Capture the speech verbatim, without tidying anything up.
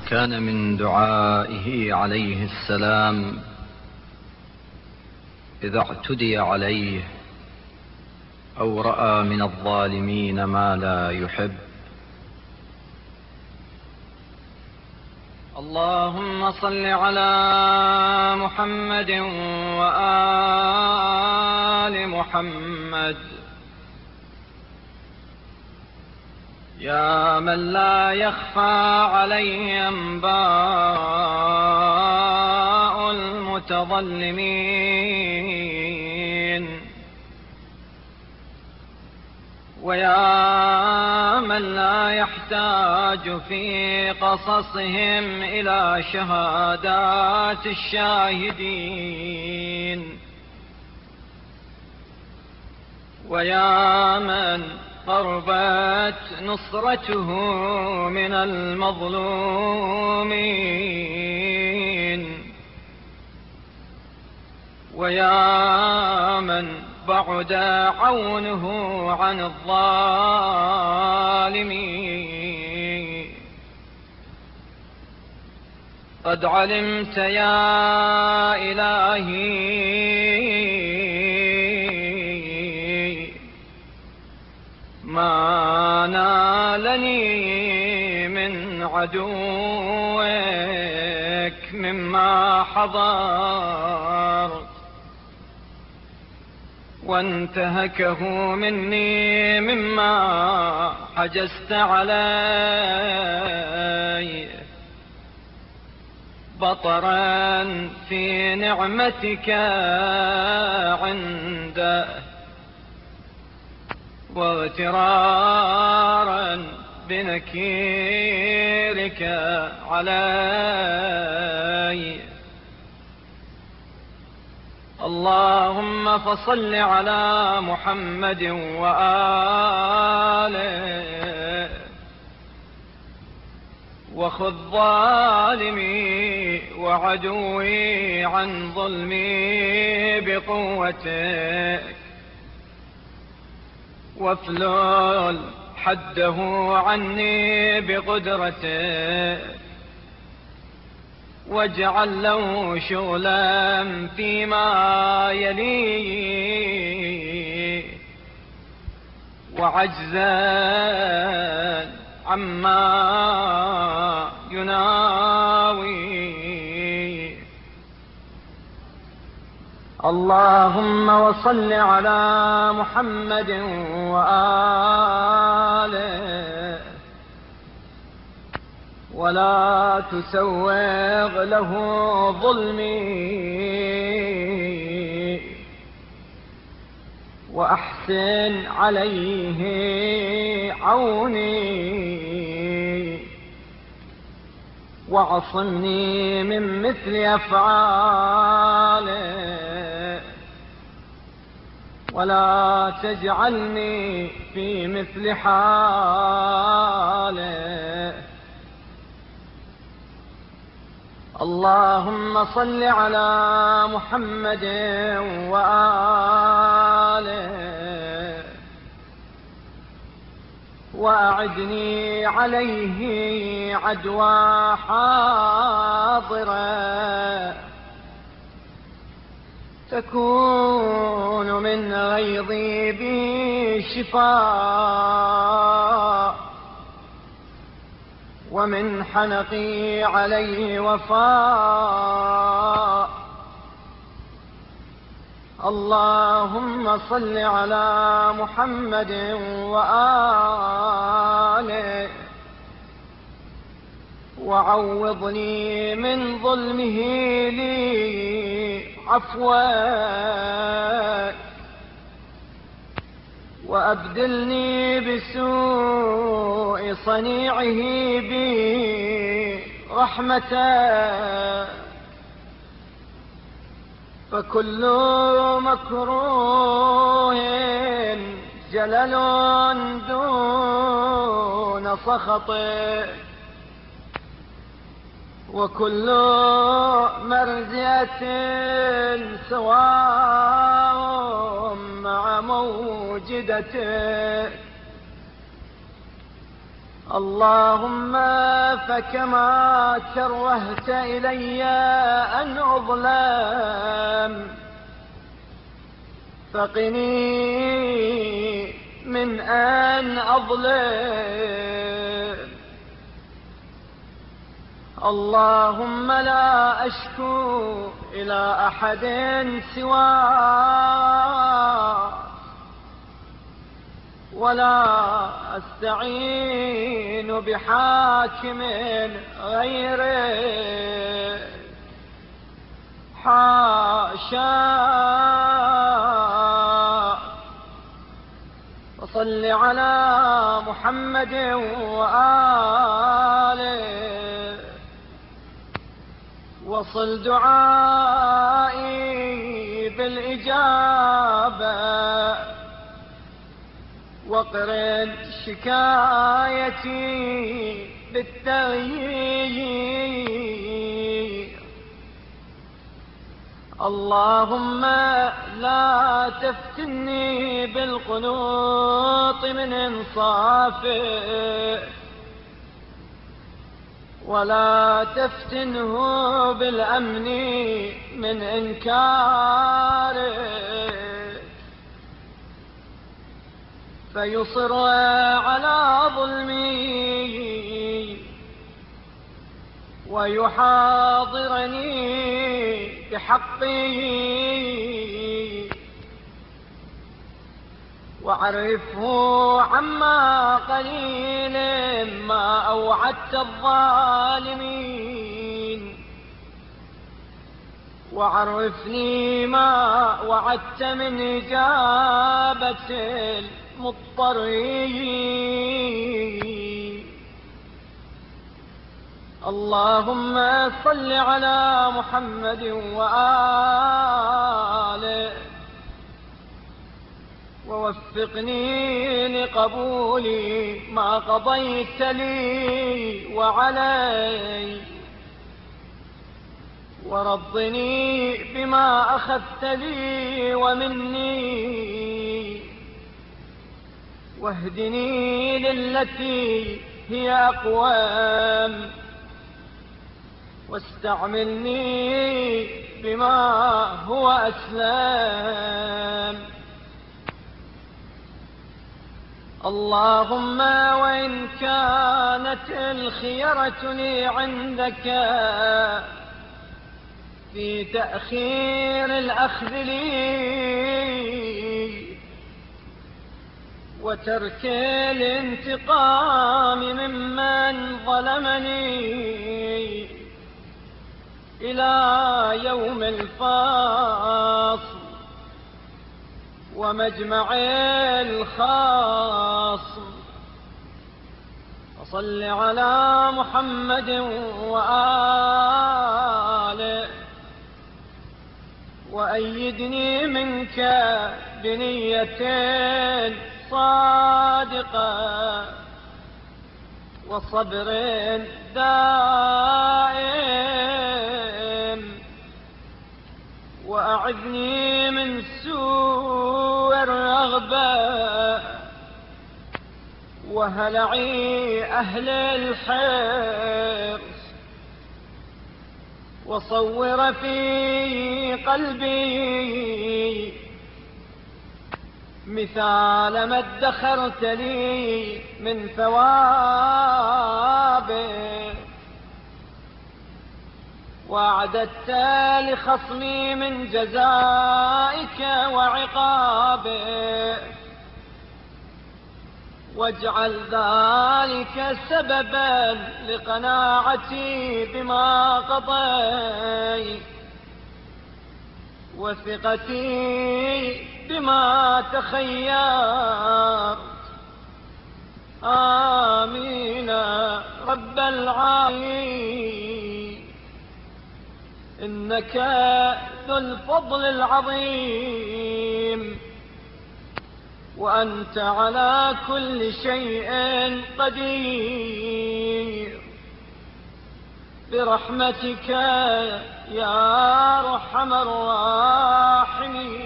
وكان من دعائه عليه السلام إذا اعتدي عليه أو رأى من الظالمين ما لا يحب: اللهم صل على محمد وآل محمد يا من لا يخفى عليه أنباء المتظلمين، ويا من لا يحتاج في قصصهم إلى شهادات الشاهدين، ويا من قربت نصرته من المظلومين، ويا من بعد عونه عن الظالمين. قد علمت يا إلهي ما نالني من عدوك مما حضرت، وانتهكه مني مما حجزت علي، بطرا في نعمتك عنده، واغترارا بنكيرك علي. اللهم فصل على محمد وآله، وخذ ظالمي وعدوي عن ظلمي بقوتك، وافلل حده عني بقدرتك، واجعل له شغلا فيما يليه، وعجزا عما يناوي. اللهم وصل على محمد وآله، ولا تسوغ له ظلمي، وأحسن عليه عوني، واعصمني من مثل أفعاله، ولا تجعلني في مثل حاله. اللهم صل على محمد وآله، وأعدني عليه عدوى حاضرة تكون من غيظي بي شفاء، ومن حنقي عليه وفاء. اللهم صل على محمد وآله، وعوضني من ظلمه لي عفوك، وأبدلني بسوء صنيعه بي رحمتك، فكل مكروه جلل دون سخطك، وكل مرزية سواء مع موجدتك. اللهم فكما كرهت إلي أن أظلم فقني من أن أظلم. اللهم لا أشكو إلى أحد سواك ولا أستعين بحاكم غيرك. حاشا. وصل على محمد وآله وصل دعائي بالإجابة وقرن شكايتي بالتغيير. اللهم لا تفتني بالقنوط من إنصافه ولا تفتنه بالأمن من إنكاره فيصر على ظلمي ويحاضرني بحقي وعرفه عما قليل ما أوعدت الظالمين وعرفني ما وعدت من إجابة المضطرين. اللهم صل على محمد وآله ووفقني لقبول ما قضيت لي وعلي ورضني بما أخذت لي ومني واهدني للتي هي أقوم واستعملني بما هو أسلم. اللهم وإن كانت الخيرة لي عندك في تأخير الأخذ لي وترك الانتقام ممن ظلمني إلى يوم الفاصل ومجمع الخاص. وصل على محمد وآله وأيدني منك بنية صادقة وصبر دائم وأعذني من سوء الرغبة وهلعي أهل الحرص وصور في قلبي مثال ما ادخرت لي من ثوابه وأعددت لخصمي من جزائك وعقابه واجعل ذلك سببا لقناعتي بما قضيت وثقتي بما تخيرت. آمين رب العالمين. إنك ذو الفضل العظيم وأنت على كل شيء قدير برحمتك يا أرحم الراحمين.